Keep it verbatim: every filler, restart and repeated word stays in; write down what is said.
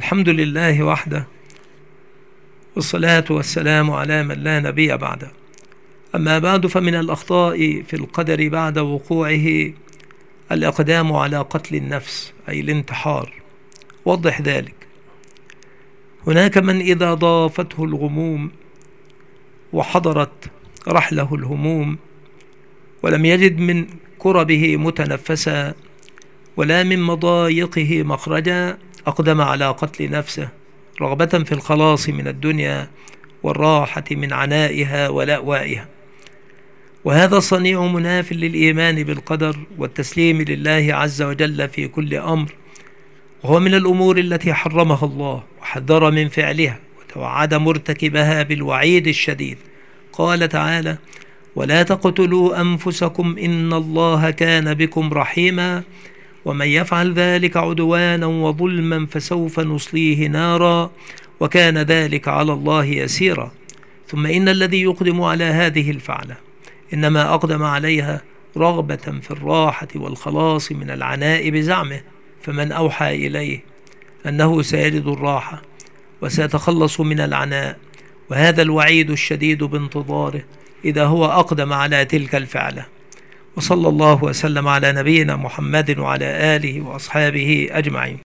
الحمد لله وحده، والصلاة والسلام على من لا نبي بعده. أما بعد، فمن الأخطاء في القدر بعد وقوعه الإقدام على قتل النفس، أي الانتحار. وضح ذلك. هناك من إذا ضافته الغموم وحضرت رحله الهموم ولم يجد من كربه متنفسا ولا من مضايقه مخرجا، أقدم على قتل نفسه رغبة في الخلاص من الدنيا والراحة من عنائها ولأوائها. وهذا صنيع مناف للإيمان بالقدر والتسليم لله عز وجل في كل أمر، وهو من الأمور التي حرمها الله وحذر من فعلها وتوعد مرتكبها بالوعيد الشديد. قال تعالى: ولا تقتلوا أنفسكم إن الله كان بكم رحيما ومن يفعل ذلك عدوانا وظلما فسوف نصليه نارا وكان ذلك على الله يسيرا. ثم إن الذي يقدم على هذه الفعلة إنما أقدم عليها رغبة في الراحة والخلاص من العناء بزعمه، فمن أوحى إليه أنه سيجد الراحة وسيتخلص من العناء، وهذا الوعيد الشديد بانتظاره إذا هو أقدم على تلك الفعلة. وصلى الله وسلم على نبينا محمد وعلى آله وأصحابه أجمعين.